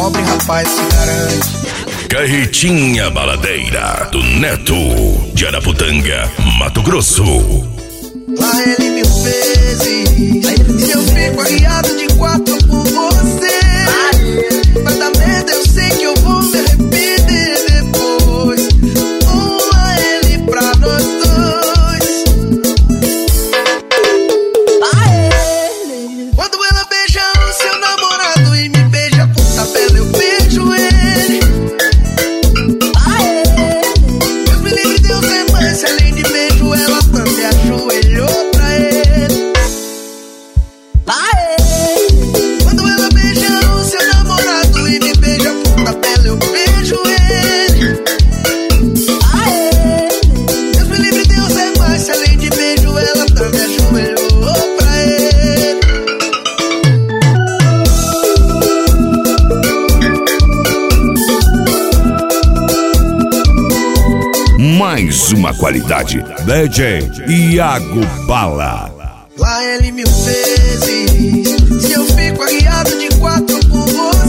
pobre rapaz se garante. Carretinha Baladeira do Neto, de Araputanga, Mato Grosso. Lá ele 1000 vezes, se eu fico arriado de 4 por você, vai dar merda, eu sei que eu vou me arrepender depois. Lá ele pra nós dois. Quando ela beija o seu namorado e me beija por tabela, eu beijo ele. Deus me livre, Deus é mãe, se além de beijo ela também ajoelhou pra ele. Quando ela beija o seu namorado e me beija por tabela, eu beijo ele. Deus me livre, Deus é mais, se além de beijo ela também ajoelhou pra ele. Mais uma qualidade, DJ Iago Bala. Lá ele 1000 vezes, se eu fico arriado de 4 por você,